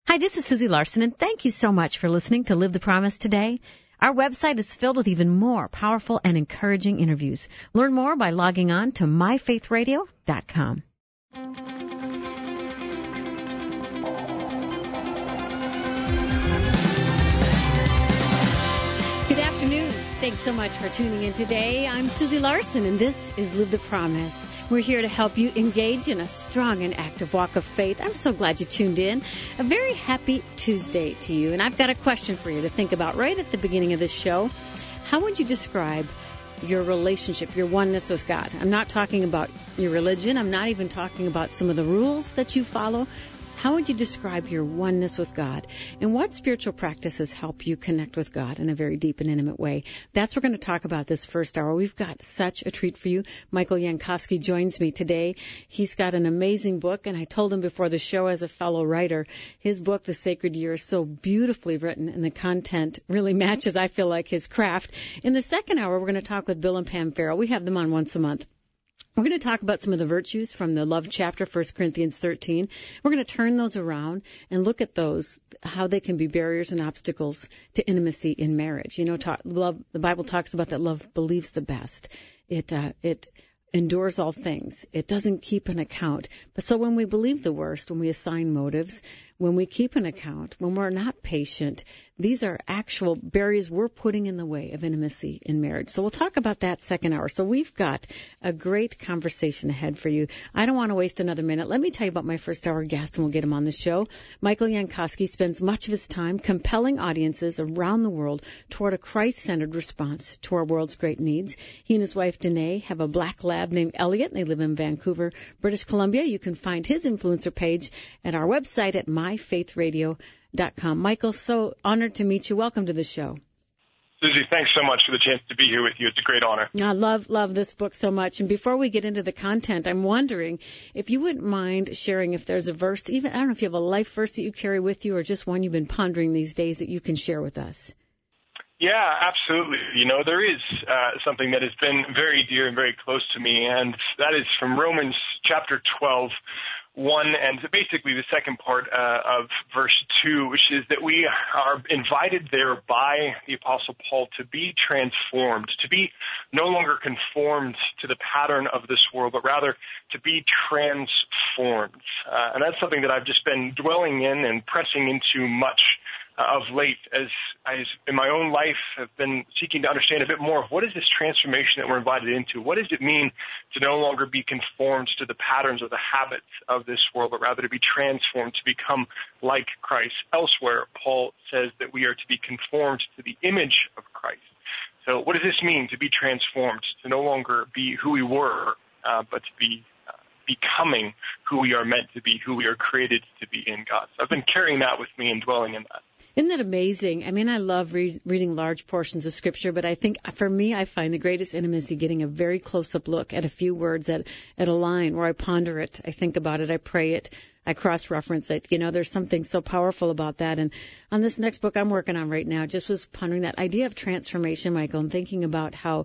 Hi, this is Susie Larson, and thank you so much for listening to Live the Promise today. Our website is filled with even more powerful and encouraging interviews. Learn more by logging on to myfaithradio.com. Good afternoon. Thanks so much for tuning in today. I'm Susie Larson, and this is Live the Promise. We're here to help you engage in a strong and active walk of faith. I'm so glad you tuned in. A very happy Tuesday to you. And I've got a question for you to think about right at the beginning of this show. How would you describe your relationship, your oneness with God? I'm not talking about your religion. I'm not even talking about some of the rules that you follow. How would you describe your oneness with God? And what spiritual practices help you connect with God in a very deep and intimate way? That's what we're going to talk about this first hour. We've got such a treat for you. Michael Yankowski joins me today. He's got an amazing book, and I told him before the show as a fellow writer, his book, The Sacred Year, is so beautifully written, and the content really matches, I feel like, his craft. In the second hour, we're going to talk with Bill and Pam Farrell. We have them on once a month. We're going to talk about some of the virtues from the love chapter, 1 Corinthians 13. We're going to turn those around and look at those, how they can be barriers and obstacles to intimacy in marriage. You know, love. The Bible talks about that love believes the best. It endures all things. It doesn't keep an account. But so when we believe the worst, when we assign motives, when we keep an account, when we're not patient, these are actual barriers we're putting in the way of intimacy in marriage. So we'll talk about that second hour. So we've got a great conversation ahead for you. I don't want to waste another minute. Let me tell you about my first hour guest, and we'll get him on the show. Michael Yankowski spends much of his time compelling audiences around the world toward a Christ-centered response to our world's great needs. He and his wife, Danae, have a black lab named Elliot, and they live in Vancouver, British Columbia. You can find his influencer page at our website at myfaithradio.com. Michael, so honored to meet you. Welcome to the show. Susie, thanks so much for the chance to be here with you. It's a great honor. I love this book so much. And before we get into the content, I'm wondering if you wouldn't mind sharing if there's a verse, even, I don't know if you have a life verse that you carry with you or just one you've been pondering these days that you can share with us. Yeah, absolutely. You know, there is something that has been very dear and very close to me, and that is from Romans chapter 12, 1, and basically the second part of verse 2, which is that we are invited there by the Apostle Paul to be transformed, to be no longer conformed to the pattern of this world, but rather to be transformed. And that's something that I've just been dwelling in and pressing into much of late as I, in my own life, have been seeking to understand a bit more of what is this transformation that we're invited into? What does it mean to no longer be conformed to the patterns or the habits of this world, but rather to be transformed, to become like Christ? Elsewhere, Paul says that we are to be conformed to the image of Christ. So what does this mean, to be transformed, to no longer be who we were, but to be becoming who we are meant to be, who we are created to be in God? So I've been carrying that with me and dwelling in that. Isn't that amazing? I mean, I love reading large portions of Scripture, but I think for me, I find the greatest intimacy getting a very close-up look at a few words, at a line where I ponder it, I think about it, I pray it, I cross-reference it. You know, there's something so powerful about that. And on this next book I'm working on right now, just was pondering that idea of transformation, Michael, and thinking about how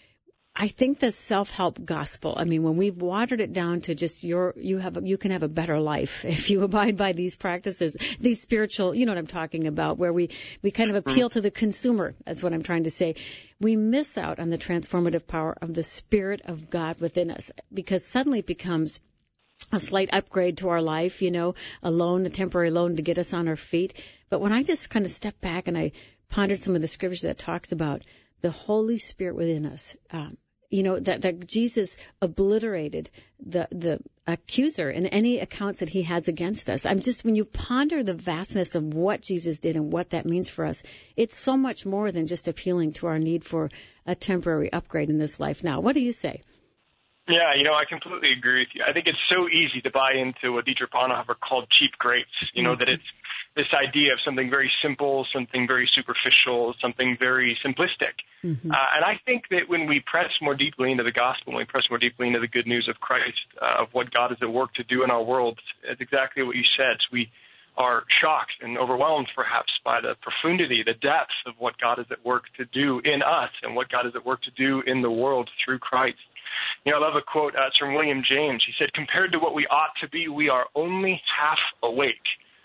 I think the self-help gospel, I mean, when we've watered it down to just you can have a better life if you abide by these practices, these spiritual, you know what I'm talking about, where we kind of appeal to the consumer, that's what I'm trying to say. We miss out on the transformative power of the Spirit of God within us, because suddenly it becomes a slight upgrade to our life, you know, a temporary loan to get us on our feet. But when I just kind of step back and I pondered some of the scriptures that talks about the Holy Spirit within us, you know, that Jesus obliterated the accuser in any accounts that he has against us. When you ponder the vastness of what Jesus did and what that means for us, it's so much more than just appealing to our need for a temporary upgrade in this life. Now, what do you say? Yeah, you know, I completely agree with you. I think it's so easy to buy into what Dietrich Bonhoeffer called cheap grace, you know, that it's this idea of something very simple, something very superficial, something very simplistic. Mm-hmm. And I think that when we press more deeply into the gospel, when we press more deeply into the good news of Christ, of what God is at work to do in our world, it's exactly what you said. We are shocked and overwhelmed perhaps by the profundity, the depth of what God is at work to do in us and what God is at work to do in the world through Christ. You know, I love a quote. It's from William James. He said, "Compared to what we ought to be, we are only half awake.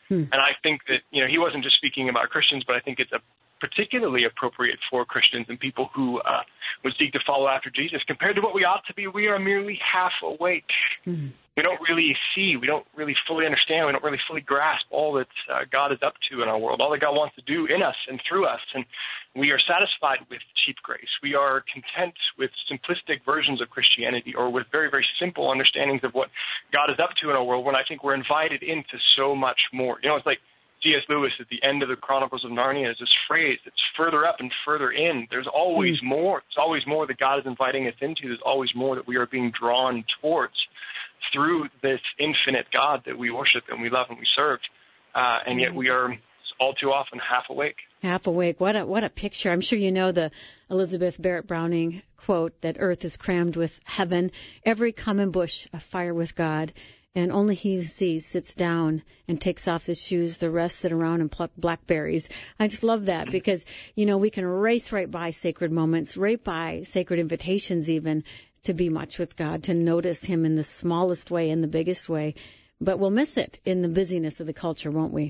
And I think that, he wasn't just speaking about Christians, but I think it's particularly appropriate for Christians and people who would seek to follow after Jesus. Compared to what we ought to be, we are merely half awake. We don't really see, we don't really fully understand, we don't really fully grasp all that God is up to in our world, all that God wants to do in us and through us. And we are satisfied with cheap grace. We are content with simplistic versions of Christianity, or with very, very simple understandings of what God is up to in our world, when I think we're invited into so much more. It's like C.S. Lewis at the end of the Chronicles of Narnia is this phrase that's further up and further in. There's always more. There's always more that God is inviting us into. There's always more that we are being drawn towards through this infinite God that we worship and we love and we serve. And yet we are all too often half awake. Half awake. What a picture. I'm sure you know the Elizabeth Barrett Browning quote that earth is crammed with heaven, every common bush afire with God. And only he who sees sits down and takes off his shoes. The rest sit around and pluck blackberries. I just love that because, we can race right by sacred moments, right by sacred invitations even to be much with God, to notice him in the smallest way, in the biggest way. But we'll miss it in the busyness of the culture, won't we?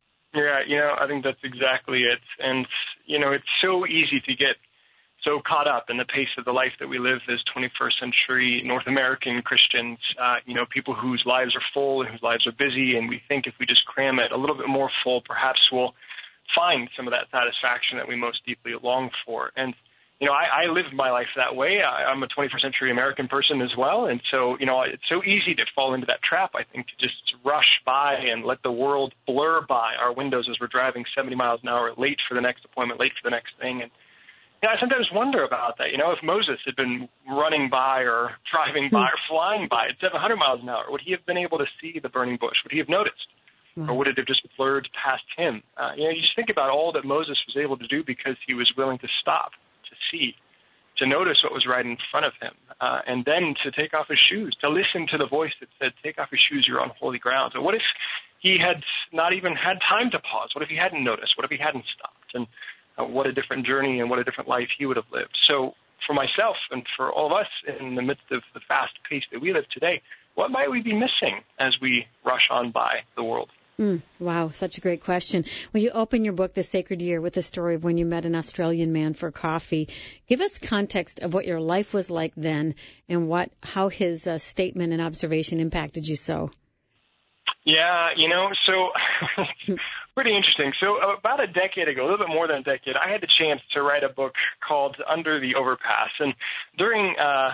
Yeah, I think that's exactly it. And, it's so easy to get so caught up in the pace of the life that we live as 21st century North American Christians, people whose lives are full and whose lives are busy, and we think if we just cram it a little bit more full, perhaps we'll find some of that satisfaction that we most deeply long for. And, I live my life that way. I'm a 21st century American person as well, and so, it's so easy to fall into that trap, I think, to just rush by and let the world blur by our windows as we're driving 70 miles an hour, late for the next appointment, late for the next thing. And I sometimes wonder about that. If Moses had been running by or driving by or flying by at 700 miles an hour, would he have been able to see the burning bush? Would he have noticed? Or would it have just blurred past him? You just think about all that Moses was able to do because he was willing to stop, to see, to notice what was right in front of him, and then to take off his shoes, to listen to the voice that said, take off your shoes, you're on holy ground. So what if he had not even had time to pause? What if he hadn't noticed? What if he hadn't stopped? And what a different journey and what a different life he would have lived. So for myself and for all of us in the midst of the fast pace that we live today, what might we be missing as we rush on by the world? Wow, such a great question. Well, you open your book, The Sacred Year, with the story of when you met an Australian man for coffee. Give us context of what your life was like then and how his statement and observation impacted you so. Yeah, so pretty interesting. So about a decade ago, a little bit more than a decade, I had the chance to write a book called Under the Overpass. And during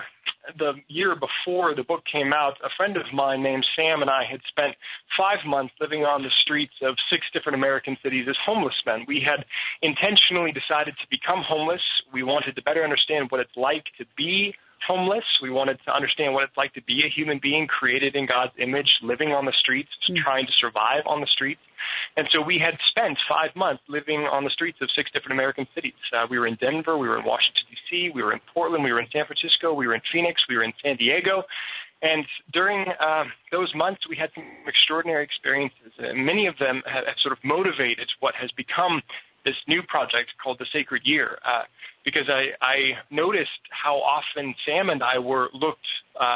the year before the book came out, a friend of mine named Sam and I had spent 5 months living on the streets of 6 different American cities as homeless men. We had intentionally decided to become homeless. We wanted to better understand what it's like to be homeless. We wanted to understand what it's like to be a human being created in God's image, living on the streets, trying to survive on the streets. And so we had spent 5 months living on the streets of 6 different American cities. We were in Denver, we were in Washington, D.C., we were in Portland, we were in San Francisco, we were in Phoenix, we were in San Diego. And during those months, we had some extraordinary experiences. And many of them have sort of motivated what has become this new project called The Sacred Year, because I noticed how often Sam and I were looked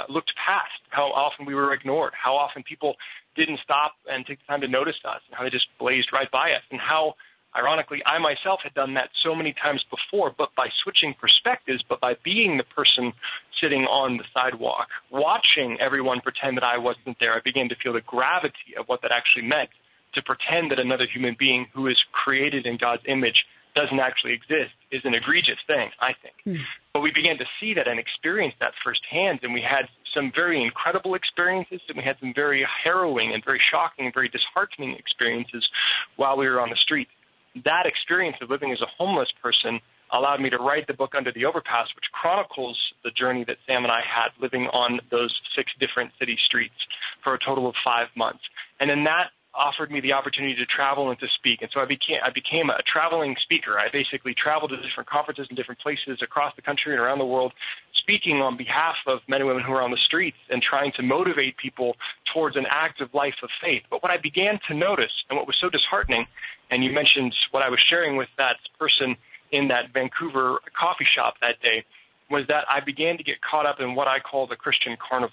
past, how often we were ignored, how often people didn't stop and take the time to notice us, and how they just blazed right by us, and how, ironically, I myself had done that so many times before, but by switching perspectives, but by being the person sitting on the sidewalk, watching everyone pretend that I wasn't there, I began to feel the gravity of what that actually meant, to pretend that another human being who is created in God's image doesn't actually exist is an egregious thing, I think. But we began to see that and experience that firsthand, and we had some very incredible experiences, and we had some very harrowing and very shocking and very disheartening experiences while we were on the street. That experience of living as a homeless person allowed me to write the book Under the Overpass, which chronicles the journey that Sam and I had living on those 6 different city streets for a total of 5 months. And then that offered me the opportunity to travel and to speak. And so I became a traveling speaker. I basically traveled to different conferences in different places across the country and around the world, speaking on behalf of men and women who are on the streets and trying to motivate people towards an active life of faith. But what I began to notice, and what was so disheartening, and you mentioned what I was sharing with that person in that Vancouver coffee shop that day, was that I began to get caught up in what I call the Christian carnival.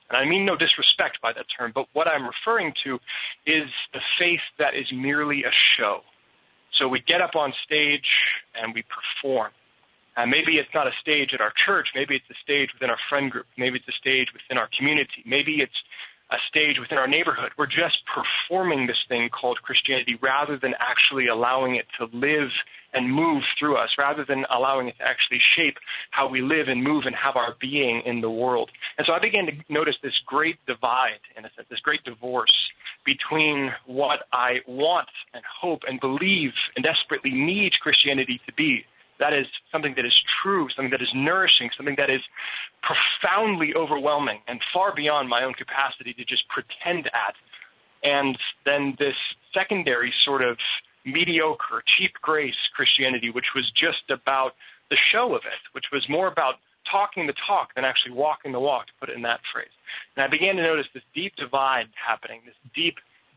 And I mean no disrespect by that term, but what I'm referring to is the faith that is merely a show. So we get up on stage and we perform. Maybe it's not a stage at our church. Maybe it's a stage within our friend group. Maybe it's a stage within our community. Maybe it's a stage within our neighborhood. We're just performing this thing called Christianity rather than actually allowing it to live and move through us, rather than allowing it to actually shape how we live and move and have our being in the world. And so I began to notice this great divide, in a sense, this great divorce between what I want and hope and believe and desperately need Christianity to be. That is something that is true, something that is nourishing, something that is profoundly overwhelming and far beyond my own capacity to just pretend at. And then this secondary sort of mediocre, cheap grace Christianity, which was just about the show of it, which was more about talking the talk than actually walking the walk, to put it in that phrase. And I began to notice this deep divide happening, this deep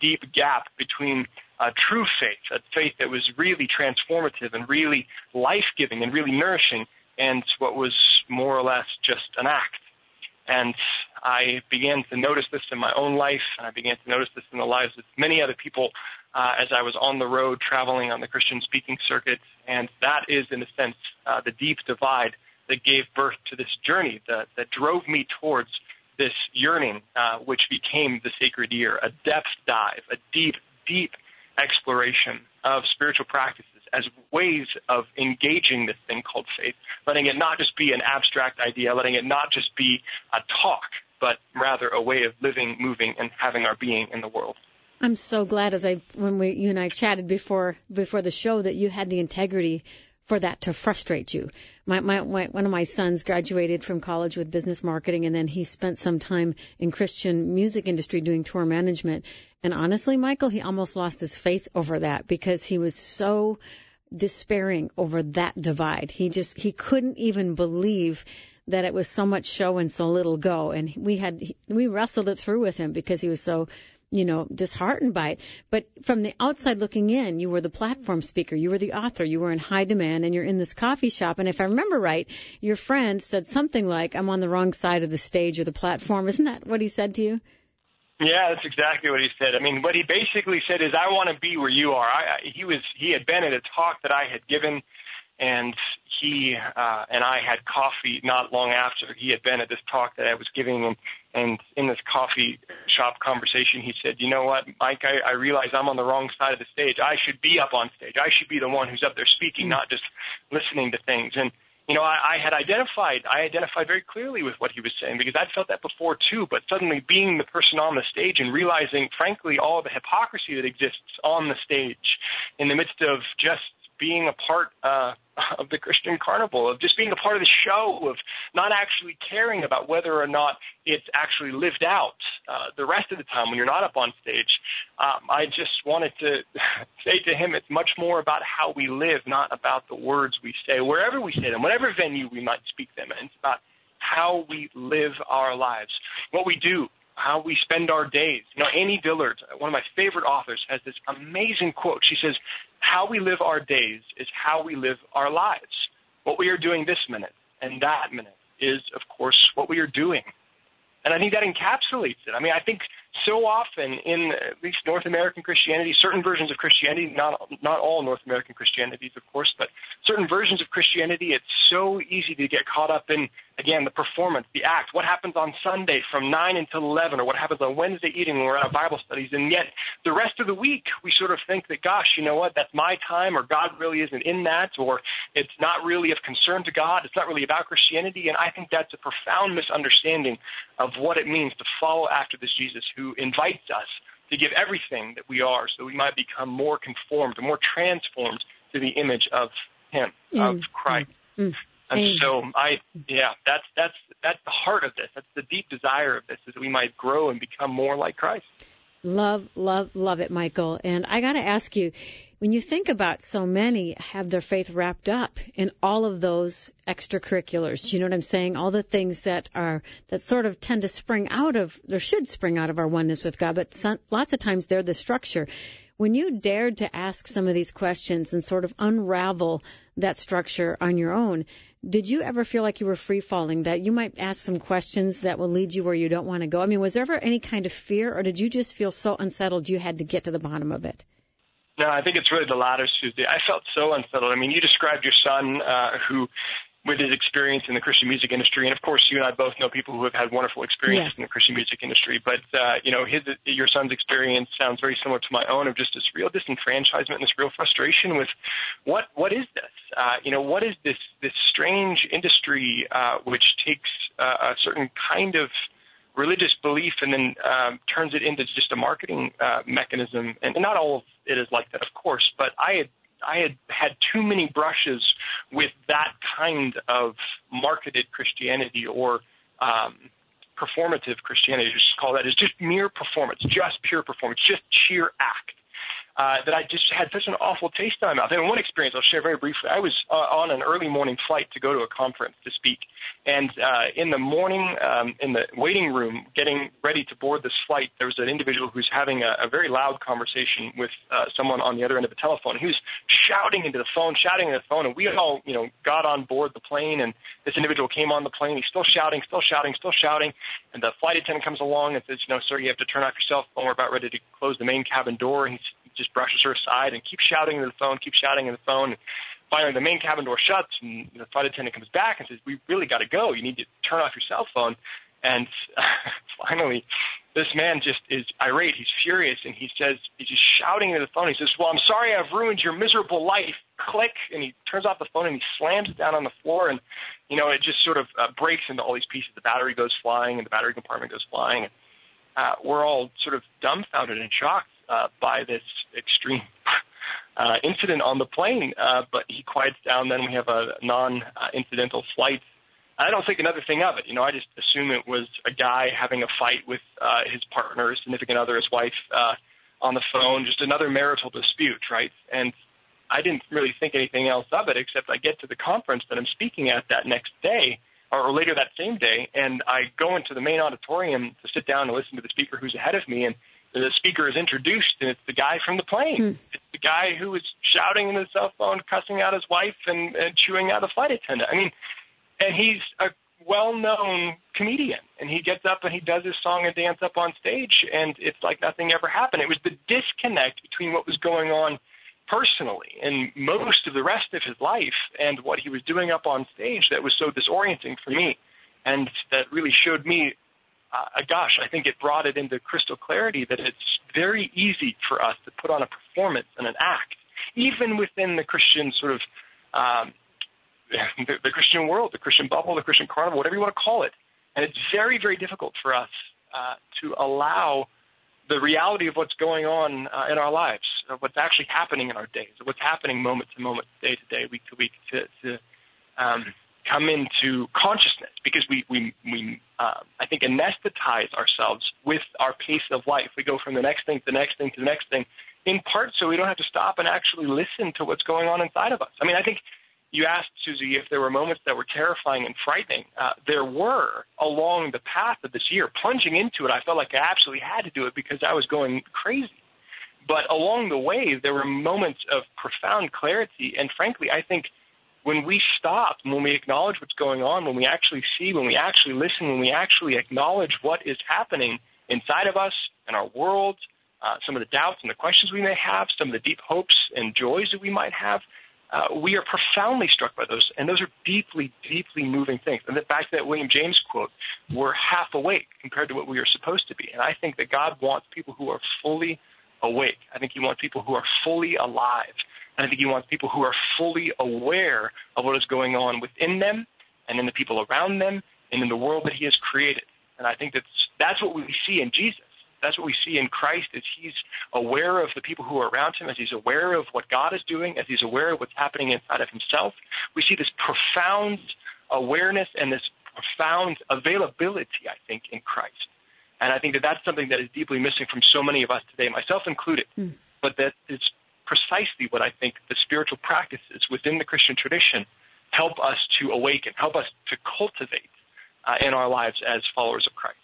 gap between true faith, a faith that was really transformative and really life-giving and really nourishing, and what was more or less just an act. And I began to notice this in my own life, and I began to notice this in the lives of many other people as I was on the road traveling on the Christian speaking circuit. And that is, in a sense, the deep divide that gave birth to this journey that drove me towards this yearning, which became the Sacred Year, a depth dive, a deep exploration of spiritual practices as ways of engaging this thing called faith, letting it not just be an abstract idea, letting it not just be a talk, but rather a way of living, moving, and having our being in the world. I'm so glad you and I chatted before the show that you had the integrity for that to frustrate you. One of my sons graduated from college with business marketing, and then he spent some time in Christian music industry doing tour management. And honestly, Michael, he almost lost his faith over that because he was so despairing over that divide. He couldn't even believe that it was so much show and so little go. And we wrestled it through with him because he was so disheartened by it. But from the outside looking in, you were the platform speaker, you were the author, you were in high demand, and you're in this coffee shop. And if I remember right, your friend said something like, "I'm on the wrong side of the stage or the platform." Isn't that what he said to you? Yeah, that's exactly what he said. I mean, what he basically said is, I want to be where you are. He had been at a talk that I had given, and he and I had coffee not long after he had been at this talk that I was giving, and in this coffee shop conversation, he said, "You know what, Mike, I realize I'm on the wrong side of the stage. I should be up on stage. I should be the one who's up there speaking, not just listening to things." And I identified very clearly with what he was saying because I'd felt that before too, but suddenly being the person on the stage and realizing, frankly, all the hypocrisy that exists on the stage in the midst of just being a part of the Christian carnival, of just being a part of the show, of not actually caring about whether or not it's actually lived out the rest of the time when you're not up on stage. I just wanted to say to him, it's much more about how we live, not about the words we say, wherever we say them, whatever venue we might speak them in. It's about how we live our lives, what we do, how we spend our days. Annie Dillard, one of my favorite authors, has this amazing quote. She says, "How we live our days is how we live our lives. What we are doing this minute and that minute is, of course, what we are doing." And I think that encapsulates it. I mean, I think so often in at least North American Christianity, certain versions of Christianity, not all North American Christianities, of course, but certain versions of Christianity, it's so easy to get caught up in, again, the performance, the act, what happens on Sunday from 9 until 11, or what happens on Wednesday evening when we're at our Bible studies. And yet the rest of the week, we sort of think that, gosh, you know what, that's my time, or God really isn't in that, or it's not really of concern to God. It's not really about Christianity. And I think that's a profound misunderstanding of what it means to follow after this Jesus who invites us to give everything that we are so we might become more conformed and more transformed to the image of Him, of Christ. And so that's the heart of this. That's the deep desire of this, is that we might grow and become more like Christ. Love, love, love it, Michael. And I got to ask you, when you think about so many have their faith wrapped up in all of those extracurriculars, do you know what I'm saying? All the things that sort of tend to spring out of, or should spring out of our oneness with God, but lots of times they're the structure. When you dared to ask some of these questions and sort of unravel that structure on your own, did you ever feel like you were free-falling, that you might ask some questions that will lead you where you don't want to go? I mean, was there ever any kind of fear, or did you just feel so unsettled you had to get to the bottom of it? No, I think it's really the latter, Susie. I felt so unsettled. I mean, you described your son who, with his experience in the Christian music industry, and of course you and I both know people who have had wonderful experiences in the Christian music industry, but your son's experience sounds very similar to my own, of just this real disenfranchisement and this real frustration with what is this? What is this strange industry which takes a certain kind of religious belief and then turns it into just a marketing mechanism, and not all of it is like that, of course, but I had too many brushes with that kind of marketed Christianity or performative Christianity, just call that, is just mere performance, just pure performance, just sheer act. That I just had such an awful taste in my mouth. And one experience I'll share very briefly. I was on an early morning flight to go to a conference to speak. And in the morning, in the waiting room, getting ready to board this flight, there was an individual who's having a very loud conversation with someone on the other end of the telephone. He was shouting into the phone, and we all, got on board the plane, and this individual came on the plane. He's still shouting, and the flight attendant comes along and says, sir, you have to turn off your cell phone. We're about ready to close the main cabin door. And he just brushes her aside and keeps shouting into the phone, And finally, the main cabin door shuts, and the flight attendant comes back and says, we really got to go. You need to turn off your cell phone. And finally, this man just is irate. He's furious, and he's just shouting into the phone. He says, well, I'm sorry I've ruined your miserable life. Click. And he turns off the phone, and he slams it down on the floor, and, it just sort of breaks into all these pieces. The battery goes flying, and the battery compartment goes flying. And we're all sort of dumbfounded and shocked by this extreme incident on the plane, but he quiets down. Then we have a non-incidental flight. I don't think another thing of it. I just assume it was a guy having a fight with his partner, his significant other, his wife, on the phone, just another marital dispute, right? And I didn't really think anything else of it, except I get to the conference that I'm speaking at that next day, or later that same day, and I go into the main auditorium to sit down and listen to the speaker who's ahead of me, and the speaker is introduced, and it's the guy from the plane. It's the guy who was shouting into the cell phone, cussing out his wife, and chewing out a flight attendant. I mean, and he's a well-known comedian, and he gets up and he does his song and dance up on stage, and it's like nothing ever happened. It was the disconnect between what was going on personally and most of the rest of his life and what he was doing up on stage that was so disorienting for me, and that really showed me I think it brought it into crystal clarity that it's very easy for us to put on a performance and an act, even within the Christian sort of the Christian world, the Christian bubble, the Christian carnival, whatever you want to call it. And it's very, very difficult for us to allow the reality of what's going on in our lives, of what's actually happening in our days, of what's happening moment to moment, day to day, week to week, to come into consciousness, because we I think anesthetize ourselves with our pace of life. We go from the next thing to the next thing to the next thing, in part so we don't have to stop and actually listen to what's going on inside of us. I mean, I think you asked, Susie, if there were moments that were terrifying and frightening. There were along the path of this year. Plunging into it, I felt like I absolutely had to do it because I was going crazy. But along the way, there were moments of profound clarity, and frankly, I think when we stop, when we acknowledge what's going on, when we actually see, when we actually listen, when we actually acknowledge what is happening inside of us and our world, some of the doubts and the questions we may have, some of the deep hopes and joys that we might have, we are profoundly struck by those, and those are deeply, deeply moving things. And back to that William James quote, we're half awake compared to what we are supposed to be. And I think that God wants people who are fully awake. I think he wants people who are fully alive. And I think he wants people who are fully aware of what is going on within them and in the people around them and in the world that he has created. And I think that's what we see in Jesus. That's what we see in Christ, is he's aware of the people who are around him, as he's aware of what God is doing, as he's aware of what's happening inside of himself. We see this profound awareness and this profound availability, I think, in Christ. And I think that that's something that is deeply missing from so many of us today, myself included. But that is precisely what I think the spiritual practices within the Christian tradition help us to awaken, help us to cultivate in our lives as followers of Christ.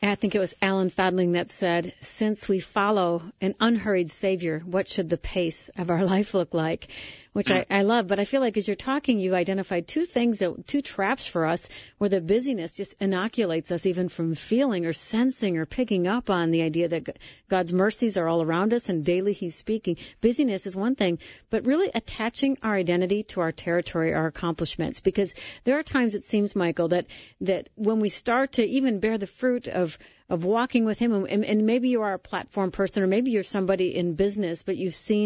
I think it was Alan Fadling that said, since we follow an unhurried Savior, what should the pace of our life look like? Which I love. But I feel like as you're talking, you identified two traps for us where the busyness just inoculates us even from feeling or sensing or picking up on the idea that God's mercies are all around us and daily He's speaking. Busyness is one thing, but really attaching our identity to our territory, our accomplishments. Because there are times it seems, Michael, that when we start to even bear the fruit of walking with Him, and maybe you are a platform person, or maybe you're somebody in business, but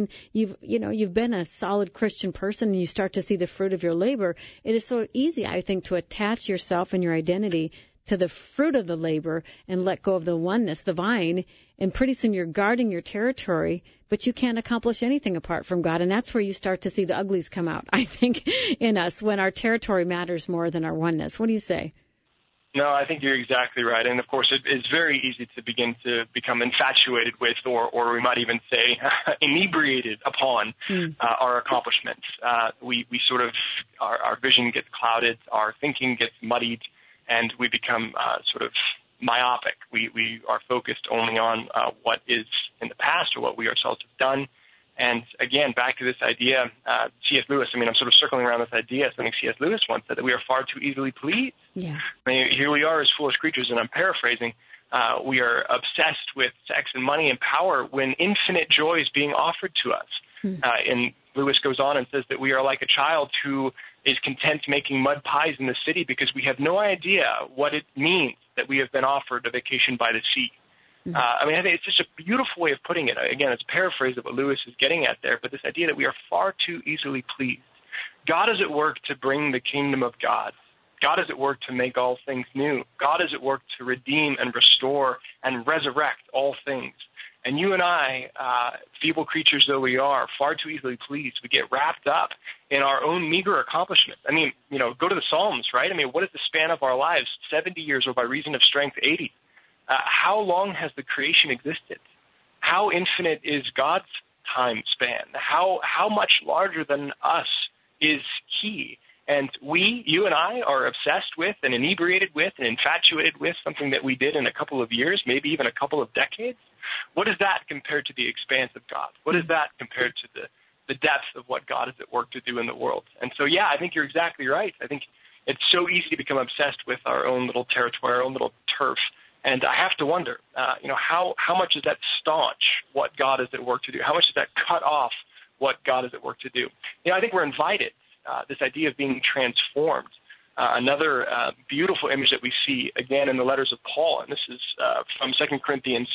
you've been a solid Christian person, and you start to see the fruit of your labor. It is so easy, I think, to attach yourself and your identity to the fruit of the labor and let go of the oneness, the vine, and pretty soon you're guarding your territory, but you can't accomplish anything apart from God, and that's where you start to see the uglies come out, I think, in us, when our territory matters more than our oneness. What do you say? No, I think you're exactly right. And, of course, it's very easy to begin to become infatuated with, or we might even say inebriated upon our accomplishments. We sort of, our vision gets clouded, our thinking gets muddied, and we become sort of myopic. We are focused only on what is in the past or what we ourselves have done. And again, back to this idea, C.S. Lewis, I'm sort of circling around this idea, something C.S. Lewis once said, that we are far too easily pleased. Yeah. Here we are as foolish creatures, and I'm paraphrasing, we are obsessed with sex and money and power when infinite joy is being offered to us. And Lewis goes on and says that we are like a child who is content making mud pies in the city because we have no idea what it means that we have been offered a vacation by the sea. I think it's just a beautiful way of putting it. Again, it's a paraphrase of what Lewis is getting at there, but this idea that we are far too easily pleased. God is at work to bring the kingdom of God. God is at work to make all things new. God is at work to redeem and restore and resurrect all things. And you and I, feeble creatures though we are, far too easily pleased. We get wrapped up in our own meager accomplishments. Go to the Psalms, right? What is the span of our lives? 70 years, or by reason of strength, 80. How long has the creation existed? How infinite is God's time span? How much larger than us is He? And you and I, are obsessed with and inebriated with and infatuated with something that we did in a couple of years, maybe even a couple of decades. What is that compared to the expanse of God? What is that compared to the depth of what God is at work to do in the world? And so, yeah, I think you're exactly right. I think it's so easy to become obsessed with our own little territory, our own little turf. And I have to wonder, how much does that staunch what God is at work to do? How much does that cut off what God is at work to do? I think we're invited, this idea of being transformed. Another beautiful image that we see, again, in the letters of Paul, and this is from 2 Corinthians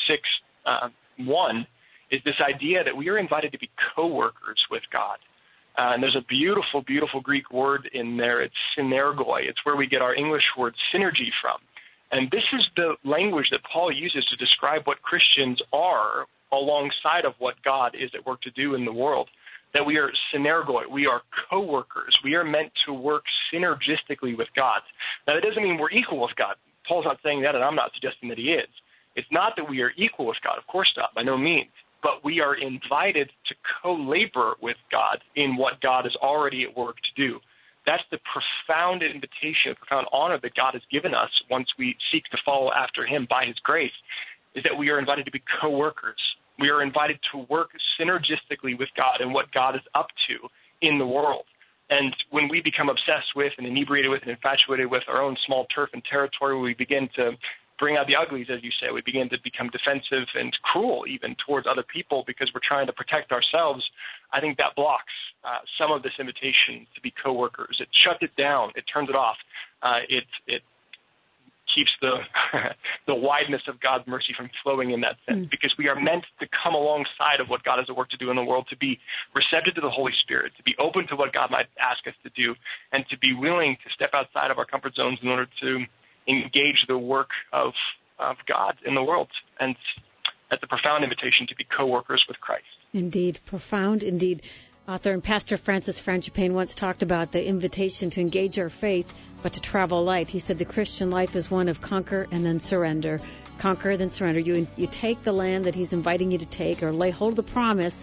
6:1, is this idea that we are invited to be co-workers with God. And there's a beautiful, beautiful Greek word in there. It's synergoi. It's where we get our English word synergy from. And this is the language that Paul uses to describe what Christians are alongside of what God is at work to do in the world, that we are synergoi, we are co-workers. We are meant to work synergistically with God. Now, that doesn't mean we're equal with God. Paul's not saying that, and I'm not suggesting that he is. It's not that we are equal with God. Of course not, by no means. But we are invited to co-labor with God in what God is already at work to do. That's the profound invitation, profound honor that God has given us once we seek to follow after Him by His grace, is that we are invited to be co-workers. We are invited to work synergistically with God and what God is up to in the world. And when we become obsessed with and inebriated with and infatuated with our own small turf and territory, we begin to bring out the uglies, as you say. We begin to become defensive and cruel even towards other people because we're trying to protect ourselves. I think that blocks some of this invitation to be co-workers. It shuts it down. It turns it off. It keeps the wideness of God's mercy from flowing in that sense, because we are meant to come alongside of what God has at work to do in the world, to be receptive to the Holy Spirit, to be open to what God might ask us to do, and to be willing to step outside of our comfort zones in order to engage the work of God in the world. And that's a profound invitation to be co-workers with Christ. Indeed, profound indeed. Author and pastor Francis Frangipane once talked about the invitation to engage our faith, but to travel light. He said the Christian life is one of conquer and then surrender. Conquer, then surrender. You take the land that He's inviting you to take, or lay hold of the promise,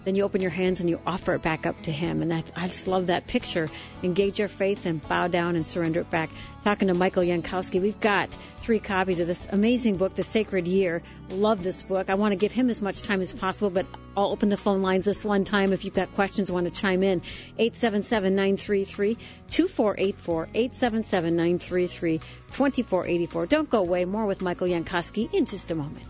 then you open your hands and you offer it back up to him. And I just love that picture. Engage your faith and bow down and surrender it back. Talking to Michael Yankowski, we've got 3 copies of this amazing book, The Sacred Year. Love this book. I want to give him as much time as possible, but I'll open the phone lines this one time. If you've got questions, want to chime in, 877-933-2484, 877-933-2484. Don't go away. More with Michael Yankowski in just a moment.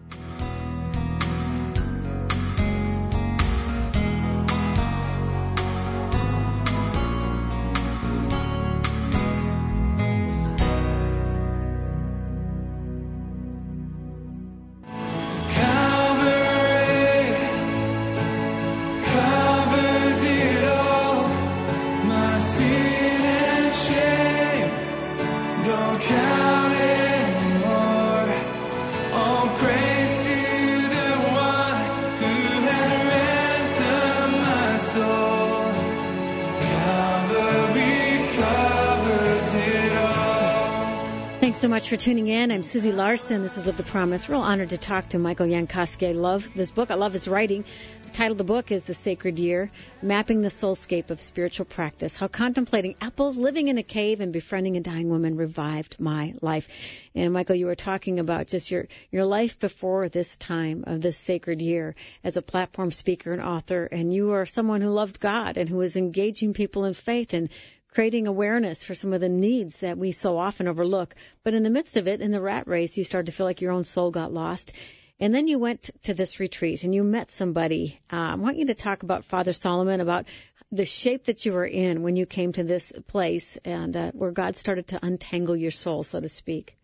Thanks so much for tuning in. I'm Susie Larson. This is Live the Promise. Real honored to talk to Michael Yankowski. I love this book. I love his writing. The title of the book is The Sacred Year, Mapping the Soulscape of Spiritual Practice, How Contemplating Apples, Living in a Cave, and Befriending a Dying Woman Revived My Life. And Michael, you were talking about just your life before this time of this sacred year as a platform speaker and author, and you are someone who loved God and who was engaging people in faith and creating awareness for some of the needs that we so often overlook. But in the midst of it, in the rat race, you started to feel like your own soul got lost. And then you went to this retreat and you met somebody. I want you to talk about Father Solomon, about the shape that you were in when you came to this place and where God started to untangle your soul, so to speak.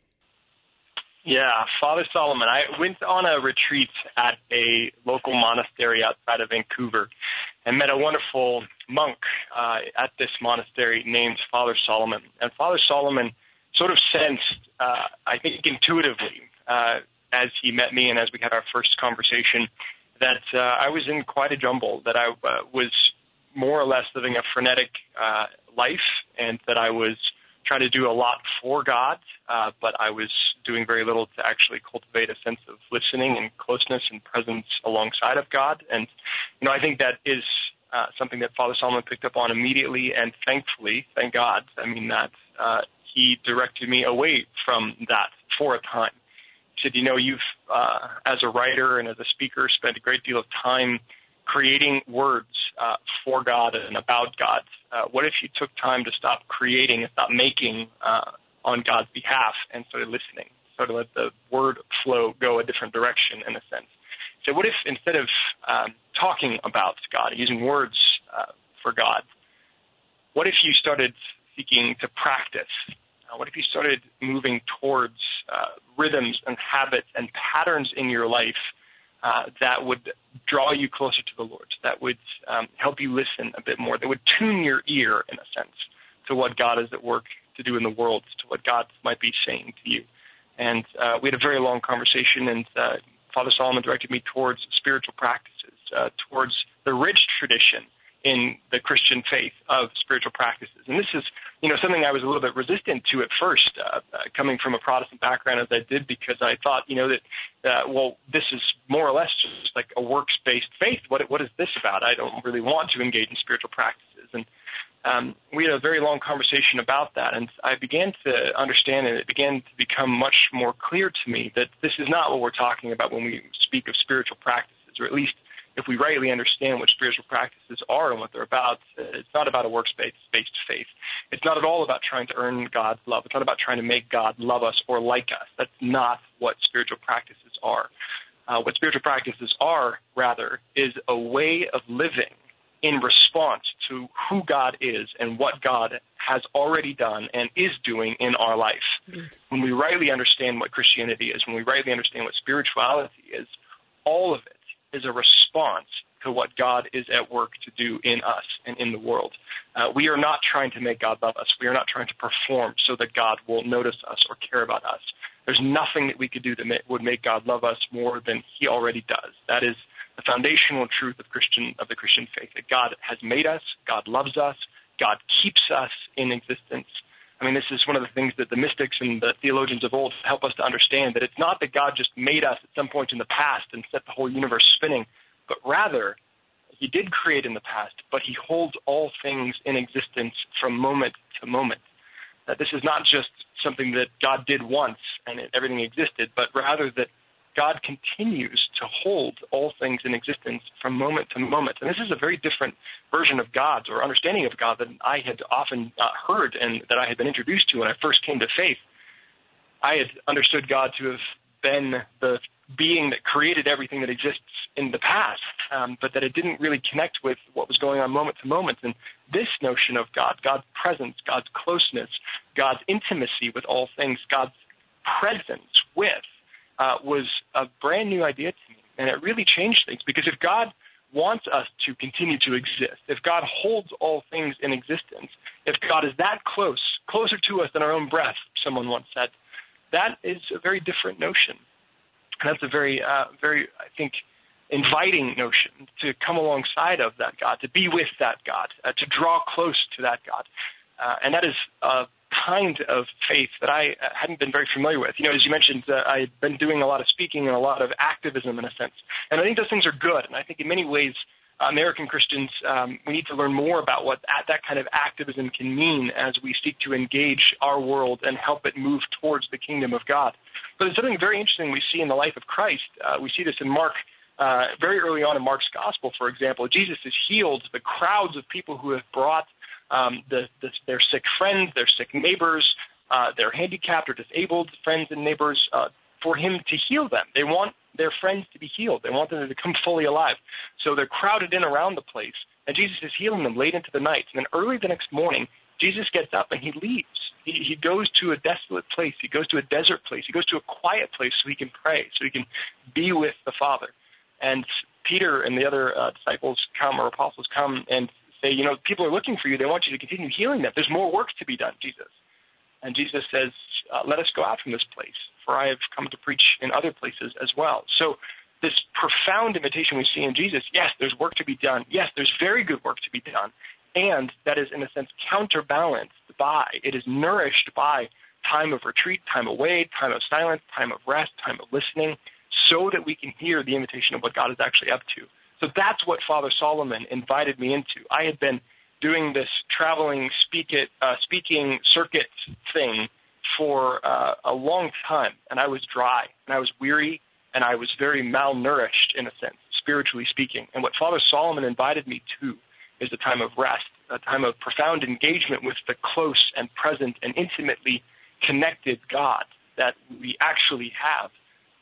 Yeah, Father Solomon. I went on a retreat at a local monastery outside of Vancouver and met a wonderful monk at this monastery named Father Solomon. And Father Solomon sort of sensed, I think intuitively, as he met me and as we had our first conversation, that I was in quite a jumble, that I was more or less living a frenetic life, and that I was trying to do a lot for God, but I was doing very little to actually cultivate a sense of listening and closeness and presence alongside of God. And, I think that is something that Father Solomon picked up on immediately, and thankfully, thank God, that he directed me away from that for a time. He said, you've, as a writer and as a speaker, spent a great deal of time creating words for God and about God. What if you took time to stop creating and stop making on God's behalf and started listening, started to let the word flow go a different direction in a sense? So what if instead of talking about God, using words for God, what if you started seeking to practice? What if you started moving towards rhythms and habits and patterns in your life that would draw you closer to the Lord, that would help you listen a bit more, that would tune your ear, in a sense, to what God is at work to do in the world, to what God might be saying to you? And we had a very long conversation, and Father Solomon directed me towards spiritual practices, towards the rich tradition in the Christian faith of spiritual practices. And this is, something I was a little bit resistant to at first, coming from a Protestant background as I did, because I thought, that, this is more or less just like a works-based faith. What is this about? I don't really want to engage in spiritual practices. And we had a very long conversation about that, and I began to understand, and it began to become much more clear to me that this is not what we're talking about when we speak of spiritual practices, or at least if we rightly understand what spiritual practices are and what they're about. It's not about a works-based faith. It's not at all about trying to earn God's love. It's not about trying to make God love us or like us. That's not what spiritual practices are. What spiritual practices are, rather, is a way of living in response to who God is and what God has already done and is doing in our life. When we rightly understand what Christianity is, when we rightly understand what spirituality is, all of it is a response to what God is at work to do in us and in the world. We are not trying to make God love us. We are not trying to perform so that God will notice us or care about us. There's nothing that we could do that would make God love us more than he already does. That is the foundational truth of the Christian faith, that God has made us, God loves us, God keeps us in existence. This is one of the things that the mystics and the theologians of old help us to understand, that it's not that God just made us at some point in the past and set the whole universe spinning, but rather He did create in the past, but he holds all things in existence from moment to moment. That this is not just something that God did once and everything existed, but rather that God continues to hold all things in existence from moment to moment. And this is a very different version of God or understanding of God that I had often heard and that I had been introduced to when I first came to faith. I had understood God to have been the being that created everything that exists in the past, but that it didn't really connect with what was going on moment to moment. And this notion of God, God's presence, God's closeness, God's intimacy with all things, God's presence with, was a brand new idea to me. And it really changed things, because if God wants us to continue to exist, if God holds all things in existence, if God is that close, closer to us than our own breath, someone once said, that is a very different notion. And that's a very, I think, inviting notion to come alongside of that God, to be with that God, to draw close to that God. And that is a kind of faith that I hadn't been very familiar with. You know, as you mentioned, I had been doing a lot of speaking and a lot of activism in a sense. And I think those things are good. And I think in many ways, American Christians, we need to learn more about what that kind of activism can mean as we seek to engage our world and help it move towards the kingdom of God. But it's something very interesting we see in the life of Christ. We see this in Mark, very early on in Mark's gospel, for example. Jesus has healed the crowds of people who have brought their sick friends, their sick neighbors, their handicapped or disabled friends and neighbors, for him to heal them. They want their friends to be healed. They want them to come fully alive. So they're crowded in around the place, and Jesus is healing them late into the night. And then early the next morning, Jesus gets up and he leaves. He goes to a desolate place. He goes to a desert place. He goes to a quiet place so he can pray, so he can be with the Father. And Peter and the other disciples come, or apostles come, and say, you know, people are looking for you. They want you to continue healing them. There's more work to be done, Jesus. And Jesus says, let us go out from this place, for I have come to preach in other places as well. So this profound invitation we see in Jesus, yes, there's work to be done. Yes, there's very good work to be done. And that is, in a sense, counterbalanced by, it is nourished by time of retreat, time away, time of silence, time of rest, time of listening, so that we can hear the invitation of what God is actually up to. So that's what Father Solomon invited me into. I had been doing this traveling speaking circuit thing for a long time, and I was dry, and I was weary, and I was very malnourished, in a sense, spiritually speaking. And what Father Solomon invited me to is a time of rest, a time of profound engagement with the close and present and intimately connected God that we actually have,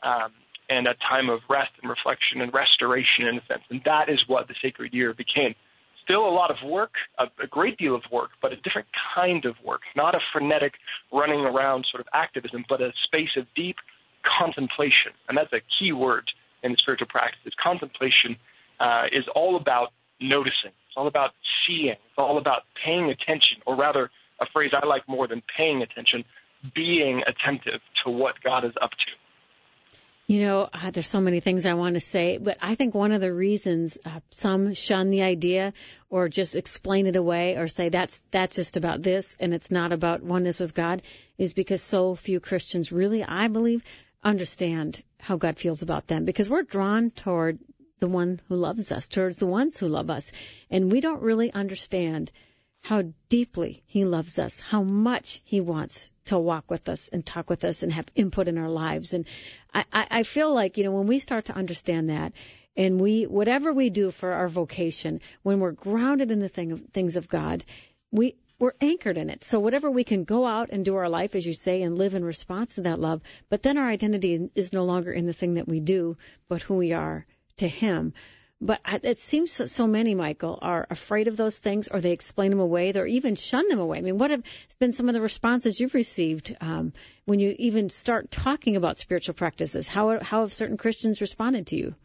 and a time of rest and reflection and restoration, in a sense. And that is what the Sacred Year became. Still a lot of work, a great deal of work, but a different kind of work, not a frenetic running around sort of activism, but a space of deep contemplation. And that's a key word in the spiritual practices. Contemplation is all about noticing. It's all about seeing. It's all about paying attention, or rather, a phrase I like more than paying attention, being attentive to what God is up to. You know, there's so many things I want to say, but I think one of the reasons some shun the idea or just explain it away or say that's just about this and it's not about oneness with God is because so few Christians really, I believe, understand how God feels about them, because we're drawn toward the one who loves us, towards the ones who love us, and we don't really understand how deeply he loves us, how much he wants to walk with us and talk with us and have input in our lives. And I feel like, you know, when we start to understand that, and whatever we do for our vocation, when we're grounded in the things of God, we're anchored in it. So whatever we can go out and do our life, as you say, and live in response to that love, but then our identity is no longer in the thing that we do, but who we are to him. But it seems so many, Michael, are afraid of those things, or they explain them away, or even shun them away. I mean, what have been some of the responses you've received when you even start talking about spiritual practices? How have certain Christians responded to you?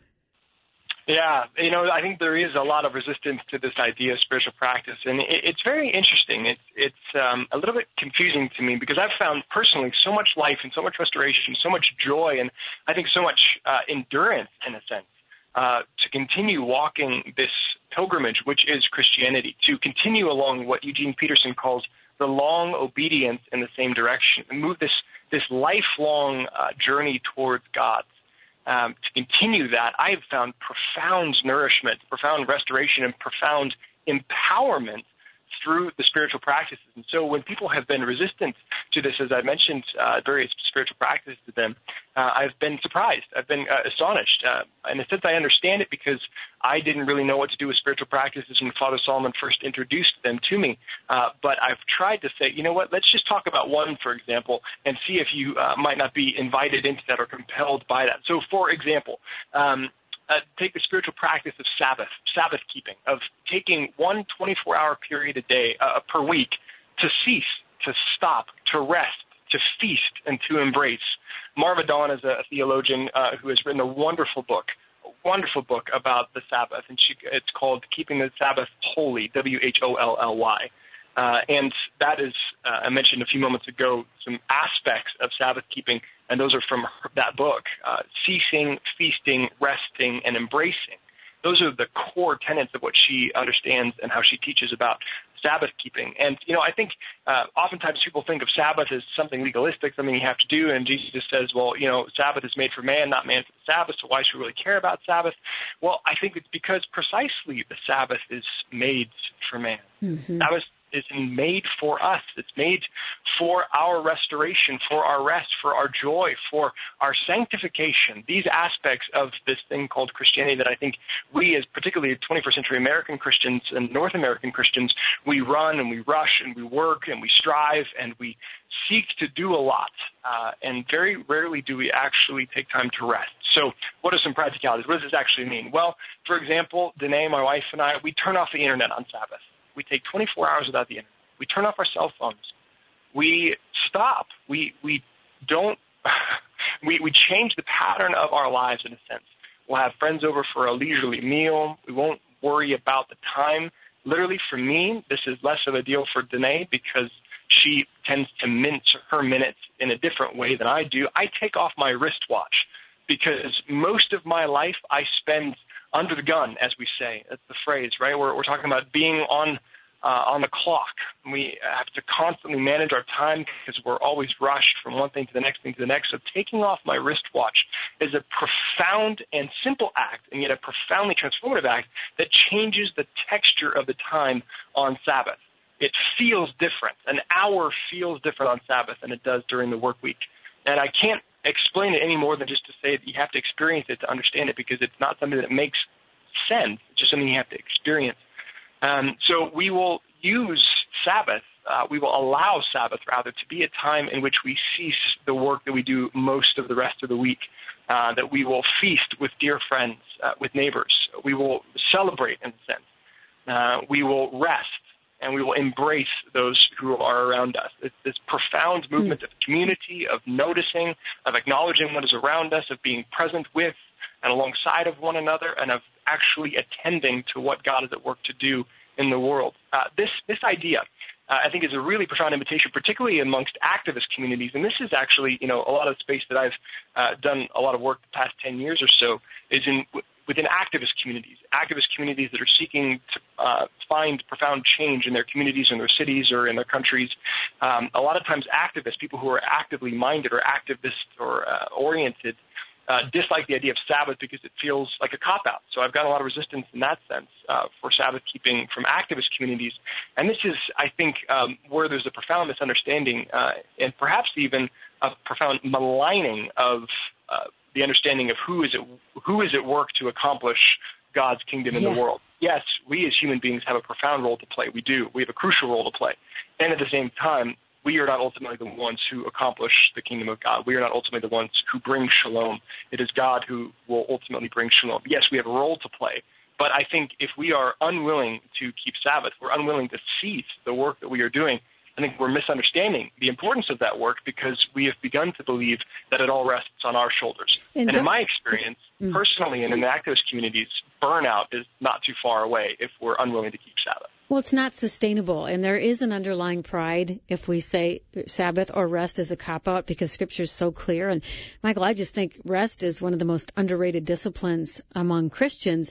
Yeah, you know, I think there is a lot of resistance to this idea of spiritual practice, and it's very interesting. It's a little bit confusing to me, because I've found personally so much life and so much restoration, so much joy, and I think so much endurance, in a sense. To continue walking this pilgrimage, which is Christianity, to continue along what Eugene Peterson calls the long obedience in the same direction, and move this lifelong journey towards God. to continue that, I have found profound nourishment, profound restoration, and profound empowerment through the spiritual practices. And so when people have been resistant to this, as I mentioned, various spiritual practices to them, I've been surprised. I've been astonished. In a sense, I understand it because I didn't really know what to do with spiritual practices when Father Solomon first introduced them to me. But I've tried to say, you know what, let's just talk about one, for example, and see if you might not be invited into that or compelled by that. So, for example, take the spiritual practice of Sabbath keeping, of taking one 24-hour period a day per week to cease, to stop, to rest, to feast, and to embrace. Marva Dawn is a theologian who has written a wonderful book about the Sabbath, and it's called Keeping the Sabbath Holy, WHOLLY. And that is, I mentioned a few moments ago, some aspects of Sabbath keeping, and those are from that book, ceasing, feasting, resting, and embracing. Those are the core tenets of what she understands and how she teaches about Sabbath keeping. And, I think oftentimes people think of Sabbath as something legalistic, something you have to do, and Jesus says, well, Sabbath is made for man, not man for the Sabbath, so why should we really care about Sabbath? Well, I think it's because precisely the Sabbath is made for man. Mm-hmm. Sabbath is made for us. It's made for our restoration, for our rest, for our joy, for our sanctification. These aspects of this thing called Christianity that I think we, as particularly 21st century American Christians and North American Christians, we run and we rush and we work and we strive and we seek to do a lot. And very rarely do we actually take time to rest. So what are some practicalities? What does this actually mean? Well, for example, Danae, my wife, and I, we turn off the internet on Sabbath. We take 24 hours without the internet. We turn off our cell phones. We stop. We don't. we change the pattern of our lives in a sense. We'll have friends over for a leisurely meal. We won't worry about the time. Literally, for me, this is less of a deal for Danae because she tends to mince her minutes in a different way than I do. I take off my wristwatch because most of my life I spend under the gun, as we say. That's the phrase, right? We're talking about being on the clock. We have to constantly manage our time because we're always rushed from one thing to the next thing to the next. So taking off my wristwatch is a profound and simple act, and yet a profoundly transformative act that changes the texture of the time on Sabbath. It feels different. An hour feels different on Sabbath than it does during the work week. And I can't explain it any more than just to say that you have to experience it to understand it, because it's not something that makes sense. It's just something you have to experience. So we will use Sabbath, we will allow Sabbath, rather, to be a time in which we cease the work that we do most of the rest of the week, that we will feast with dear friends, with neighbors. We will celebrate, in a sense. We will rest, and we will embrace those who are around us. It's this profound movement of community, of noticing, of acknowledging what is around us, of being present with and alongside of one another, and of actually attending to what God is at work to do in the world. This idea, I think, is a really profound invitation, particularly amongst activist communities. And this is actually, a lot of the space that I've done a lot of work the past 10 years or so is within activist communities that are seeking to find profound change in their communities, in their cities, or in their countries. A lot of times activists, people who are actively minded or activist or oriented, dislike the idea of Sabbath because it feels like a cop-out. So I've got a lot of resistance in that sense for Sabbath keeping from activist communities. And this is, I think, where there's a profound misunderstanding and perhaps even a profound maligning of the understanding of who is at work to accomplish God's kingdom in the world. Yes, we as human beings have a profound role to play. We do. We have a crucial role to play. And at the same time, we are not ultimately the ones who accomplish the kingdom of God. We are not ultimately the ones who bring shalom. It is God who will ultimately bring shalom. Yes, we have a role to play, but I think if we are unwilling to keep Sabbath, we're unwilling to cease the work that we are doing, I think we're misunderstanding the importance of that work because we have begun to believe that it all rests on our shoulders. And in my experience, personally and in the activist communities, burnout is not too far away if we're unwilling to keep Sabbath. Well, it's not sustainable, and there is an underlying pride if we say Sabbath or rest is a cop-out because Scripture is so clear. And, Michael, I just think rest is one of the most underrated disciplines among Christians,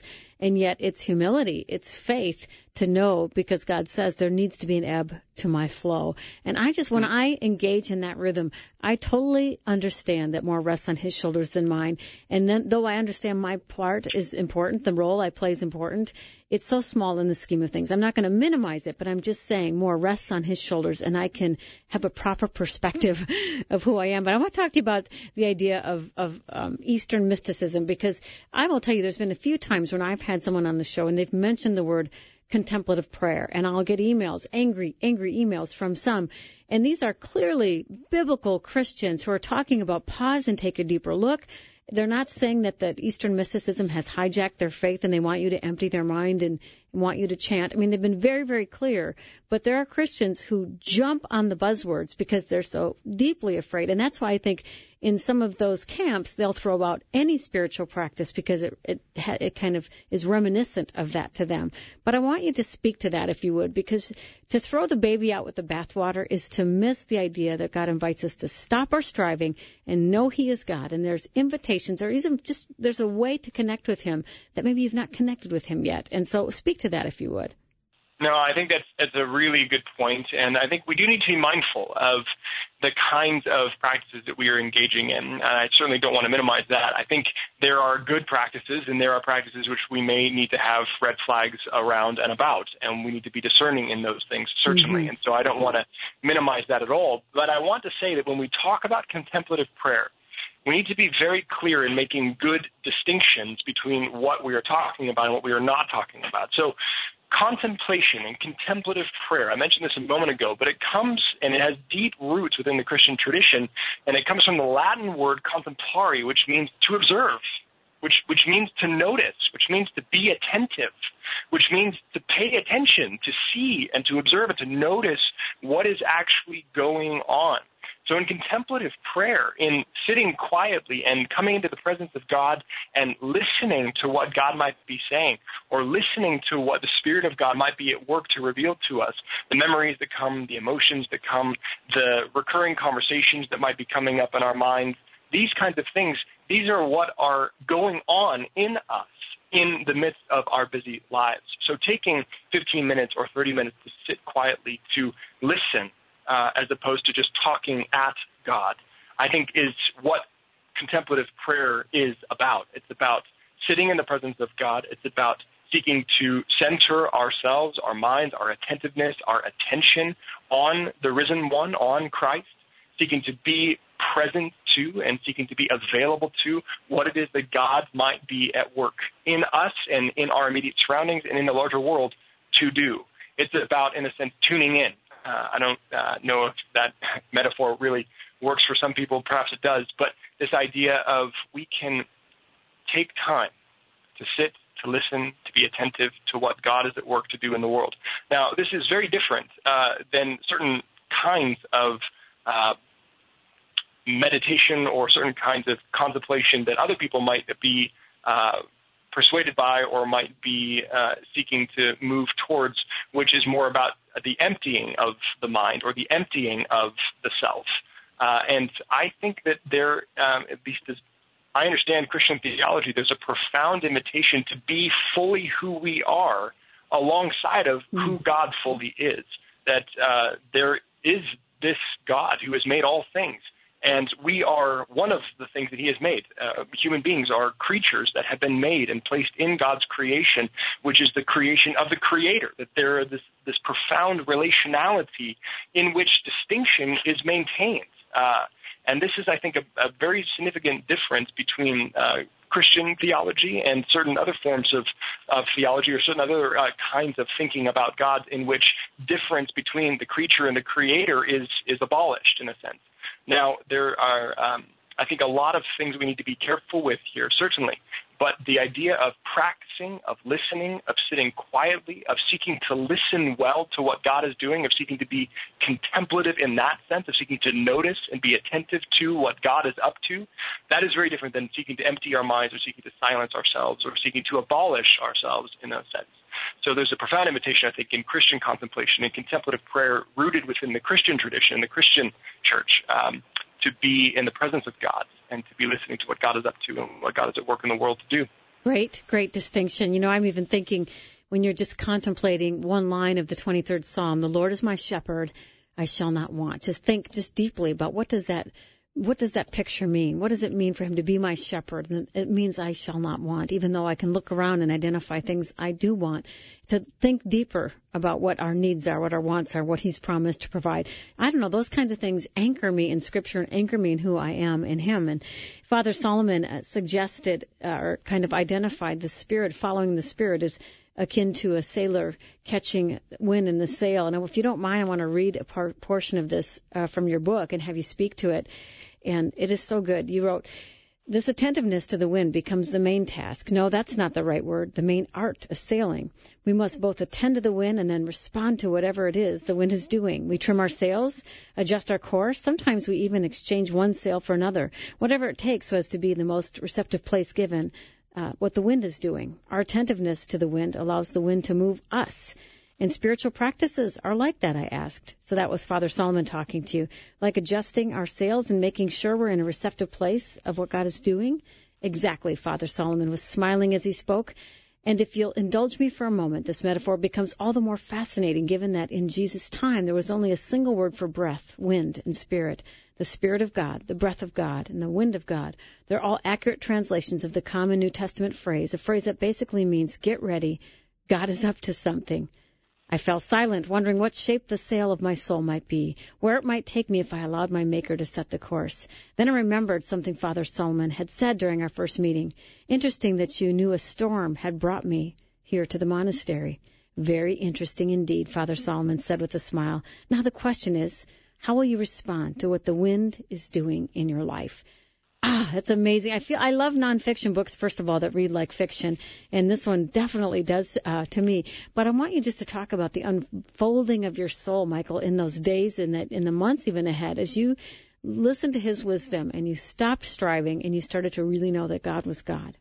And yet it's humility, it's faith to know, because God says there needs to be an ebb to my flow. And when I engage in that rhythm, I totally understand that more rests on his shoulders than mine. And then, though I understand my part is important, the role I play is important, it's so small in the scheme of things. I'm not going to minimize it, but I'm just saying more rests on his shoulders, and I can have a proper perspective of who I am. But I want to talk to you about the idea of Eastern mysticism, because I will tell you there's been a few times when I've had someone on the show and they've mentioned the word contemplative prayer, and I'll get emails, angry emails from some. And these are clearly biblical Christians who are talking about pause and take a deeper look. They're not saying that Eastern mysticism has hijacked their faith and they want you to empty their mind and want you to chant. I mean, they've been very, very clear. But there are Christians who jump on the buzzwords because they're so deeply afraid. And that's why I think in some of those camps, they'll throw out any spiritual practice because it kind of is reminiscent of that to them. But I want you to speak to that, if you would, because to throw the baby out with the bathwater is to miss the idea that God invites us to stop our striving and know he is God. And there's invitations, or even just there's a way to connect with him that maybe you've not connected with him yet. And so speak to that, if you would. No, I think that's a really good point, and I think we do need to be mindful of the kinds of practices that we are engaging in. I certainly don't want to minimize that. I think there are good practices, and there are practices which we may need to have red flags around and about, and we need to be discerning in those things, certainly. And so I don't want to minimize that at all. But I want to say that when we talk about contemplative prayer, we need to be very clear in making good distinctions between what we are talking about and what we are not talking about. So contemplation and contemplative prayer, I mentioned this a moment ago, but it comes and it has deep roots within the Christian tradition, and it comes from the Latin word contemplare, which means to observe, which means to notice, which means to be attentive, which means to pay attention, to see and to observe and to notice what is actually going on. So in contemplative prayer, in sitting quietly and coming into the presence of God and listening to what God might be saying, or listening to what the Spirit of God might be at work to reveal to us, the memories that come, the emotions that come, the recurring conversations that might be coming up in our minds, these kinds of things, these are what are going on in us in the midst of our busy lives. So taking 15 minutes or 30 minutes to sit quietly, to listen, as opposed to just talking at God, I think is what contemplative prayer is about. It's about sitting in the presence of God. It's about seeking to center ourselves, our minds, our attentiveness, our attention on the risen one, on Christ, seeking to be present to and seeking to be available to what it is that God might be at work in us and in our immediate surroundings and in the larger world to do. It's about, in a sense, tuning in. I don't know if that metaphor really works for some people. Perhaps it does. But this idea of we can take time to sit, to listen, to be attentive to what God is at work to do in the world. Now, this is very different than certain kinds of meditation or certain kinds of contemplation that other people might be persuaded by or might be seeking to move towards, which is more about the emptying of the mind or the emptying of the self. And I think that there, at least as I understand Christian theology, there's a profound invitation to be fully who we are alongside of who God fully is, that there is this God who has made all things. And we are one of the things that he has made. Human beings are creatures that have been made and placed in God's creation, which is the creation of the Creator, that there is this profound relationality in which distinction is maintained. And this is, I think, a very significant difference between Christian theology and certain other forms of theology or certain other kinds of thinking about God, in which difference between the creature and the Creator is abolished, in a sense. Now, there are, I think, a lot of things we need to be careful with here, certainly. But the idea of practicing, of listening, of sitting quietly, of seeking to listen well to what God is doing, of seeking to be contemplative in that sense, of seeking to notice and be attentive to what God is up to, that is very different than seeking to empty our minds or seeking to silence ourselves or seeking to abolish ourselves in a sense. So there's a profound invitation, I think, in Christian contemplation and contemplative prayer rooted within the Christian tradition, the Christian church, to be in the presence of God and to be listening to what God is up to and what God is at work in the world to do. Great distinction. You know, I'm even thinking when you're just contemplating one line of the 23rd Psalm, the Lord is my shepherd, I shall not want. Just think just deeply about what does that picture mean? What does it mean for him to be my shepherd? And it means I shall not want, even though I can look around and identify things I do want. To think deeper about what our needs are, what our wants are, what he's promised to provide. I don't know, those kinds of things anchor me in Scripture and anchor me in who I am in him. And Father Solomon suggested or kind of identified the Spirit, following the Spirit is akin to a sailor catching wind in the sail. And if you don't mind, I want to read a portion of this from your book and have you speak to it. And it is so good. You wrote, this attentiveness to the wind becomes the main task. No, that's not the right word. The main art of sailing. We must both attend to the wind and then respond to whatever it is the wind is doing. We trim our sails, adjust our course. Sometimes we even exchange one sail for another, whatever it takes so as to be the most receptive place given what the wind is doing. Our attentiveness to the wind allows the wind to move us. And spiritual practices are like that, I asked. So that was Father Solomon talking to you. Like adjusting our sails and making sure we're in a receptive place of what God is doing? Exactly, Father Solomon was smiling as he spoke. And if you'll indulge me for a moment, this metaphor becomes all the more fascinating given that in Jesus' time there was only a single word for breath, wind, and spirit. The Spirit of God, the breath of God, and the wind of God. They're all accurate translations of the common New Testament phrase, a phrase that basically means get ready, God is up to something. I fell silent, wondering what shape the sail of my soul might be, where it might take me if I allowed my Maker to set the course. Then I remembered something Father Solomon had said during our first meeting. Interesting that you knew a storm had brought me here to the monastery. Very interesting indeed, Father Solomon said with a smile. Now the question is, how will you respond to what the wind is doing in your life? That's amazing. I love nonfiction books, first of all, that read like fiction, and this one definitely does to me. But I want you just to talk about the unfolding of your soul, Michael, in those days and in the months even ahead, as you listened to his wisdom and you stopped striving and you started to really know that God was God.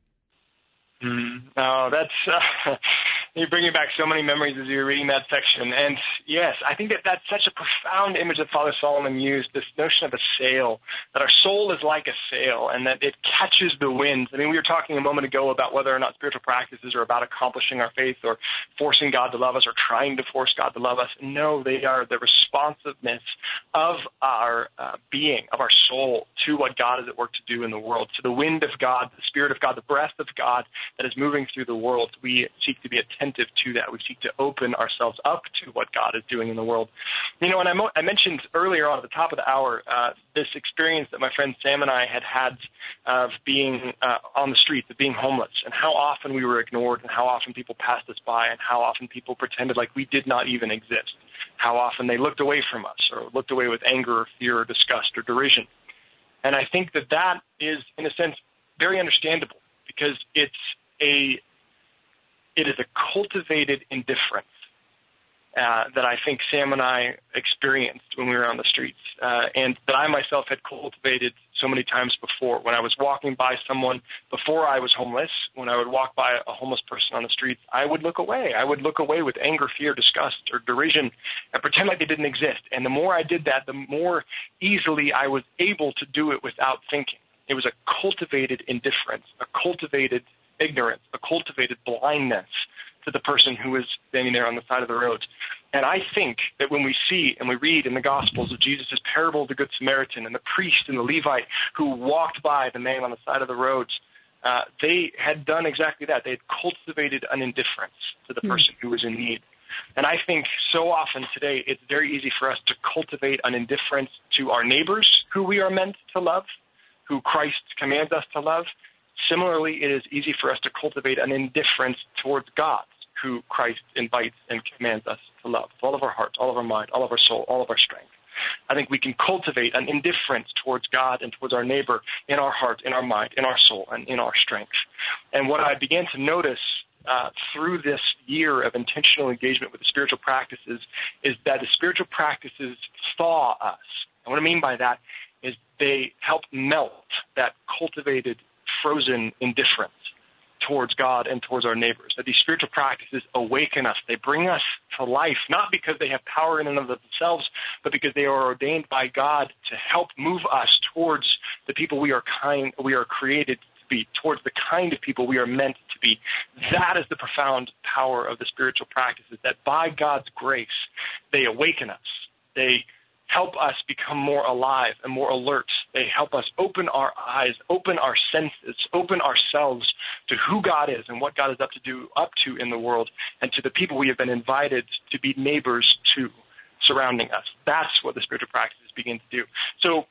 Oh, that's you're bringing back so many memories as you're reading that section. And yes, I think that's such a profound image that Father Solomon used, this notion of a sail, that our soul is like a sail and that it catches the winds. I mean, we were talking a moment ago about whether or not spiritual practices are about accomplishing our faith or forcing God to love us or trying to force God to love us. No, they are the responsiveness of our being, of our soul, to what God is at work to do in the world, to the wind of God, the Spirit of God, the breath of God that is moving through the world. We seek to be attentive to that. We seek to open ourselves up to what God is doing in the world. You know, and I mentioned earlier on at the top of the hour this experience that my friend Sam and I had of being on the streets, of being homeless, and how often we were ignored and how often people passed us by and how often people pretended like we did not even exist, how often they looked away from us or looked away with anger or fear or disgust or derision. And I think that is, in a sense, very understandable because it is a cultivated indifference that I think Sam and I experienced when we were on the streets, and that I myself had cultivated so many times before. When I was walking by someone before I was homeless, when I would walk by a homeless person on the streets, I would look away. I would look away with anger, fear, disgust, or derision and pretend like they didn't exist. And the more I did that, the more easily I was able to do it without thinking. It was a cultivated indifference, a cultivated ignorance, a cultivated blindness to the person who is standing there on the side of the road. And I think that when we see and we read in the Gospels of Jesus' parable of the Good Samaritan and the priest and the Levite who walked by the man on the side of the road, they had done exactly that. They had cultivated an indifference to the person who was in need. And I think so often today it's very easy for us to cultivate an indifference to our neighbors who we are meant to love, who Christ commands us to love. Similarly, it is easy for us to cultivate an indifference towards God, who Christ invites and commands us to love with all of our heart, all of our mind, all of our soul, all of our strength. I think we can cultivate an indifference towards God and towards our neighbor in our heart, in our mind, in our soul, and in our strength. And what I began to notice through this year of intentional engagement with the spiritual practices is that the spiritual practices thaw us. And what I mean by that is they help melt that cultivated, frozen indifference towards God and towards our neighbors. That these spiritual practices awaken us. They bring us to life, not because they have power in and of themselves, but because they are ordained by God to help move us towards the people we are created to be, towards the kind of people we are meant to be. That is the profound power of the spiritual practices, that by God's grace, they awaken us. They help us become more alive and more alert. They help us open our eyes, open our senses, open ourselves to who God is and what God is up to in the world, and to the people we have been invited to be neighbors to surrounding us. That's what the spiritual practices begin to do. So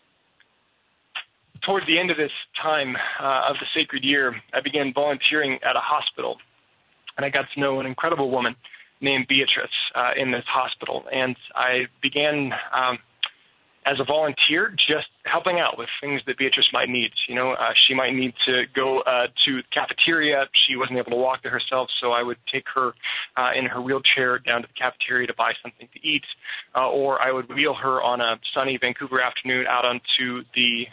towards the end of this time of the sacred year, I began volunteering at a hospital, and I got to know an incredible woman named Beatrice in this hospital. And I began as a volunteer just helping out with things that Beatrice might need. She might need to go to the cafeteria. She wasn't able to walk there herself, so I would take her in her wheelchair down to the cafeteria to buy something to eat, or I would wheel her on a sunny Vancouver afternoon out onto the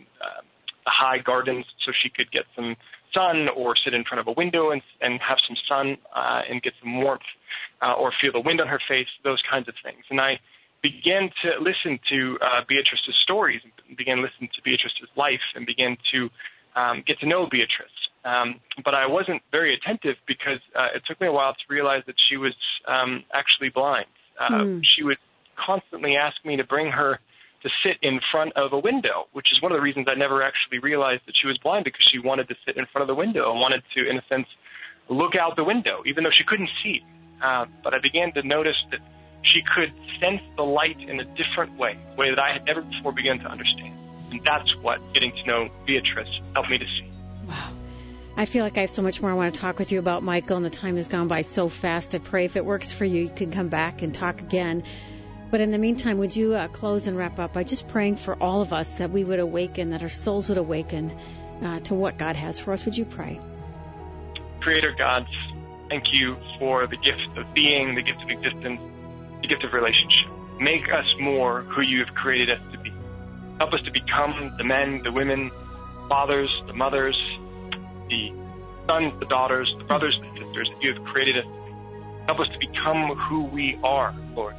high gardens so she could get some sun, or sit in front of a window and have some sun and get some warmth, or feel the wind on her face, those kinds of things. And I began to listen to Beatrice's stories, and began listening to Beatrice's life, and began to get to know Beatrice. But I wasn't very attentive because it took me a while to realize that she was actually blind. She would constantly ask me to bring her to sit in front of a window, which is one of the reasons I never actually realized that she was blind, because she wanted to sit in front of the window and wanted to, in a sense, look out the window, even though she couldn't see. But I began to notice that she could sense the light in a different way, a way that I had never before begun to understand. And that's what getting to know Beatrice helped me to see. Wow. I feel like I have so much more I want to talk with you about, Michael, and the time has gone by so fast. I pray if it works for you, you can come back and talk again. But in the meantime, would you close and wrap up by just praying for all of us that we would awaken, that our souls would awaken to what God has for us? Would you pray? Creator God, thank you for the gift of being, the gift of existence, the gift of relationship. Make us more who you have created us to be. Help us to become the men, the women, fathers, the mothers, the sons, the daughters, the brothers, the sisters that you have created us to be. Help us to become who we are, Lord.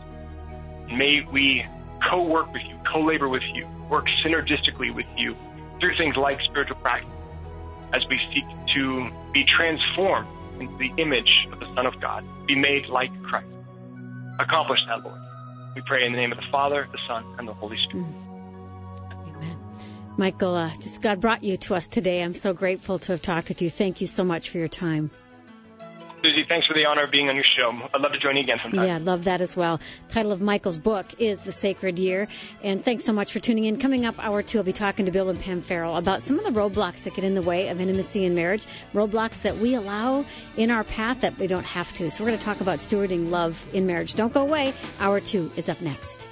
May we co-work with you, co-labor with you, work synergistically with you through things like spiritual practice as we seek to be transformed into the image of the Son of God, be made like Christ. Accomplish that, Lord. We pray in the name of the Father, the Son, and the Holy Spirit. Amen. Michael, just God brought you to us today. I'm so grateful to have talked with you. Thank you so much for your time. Susie, thanks for the honor of being on your show. I'd love to join you again sometime. Yeah, I'd love that as well. The title of Michael's book is The Sacred Year. And thanks so much for tuning in. Coming up, hour 2, I'll be talking to Bill and Pam Farrell about some of the roadblocks that get in the way of intimacy in marriage, roadblocks that we allow in our path that we don't have to. So we're going to talk about stewarding love in marriage. Don't go away. Hour 2 is up next.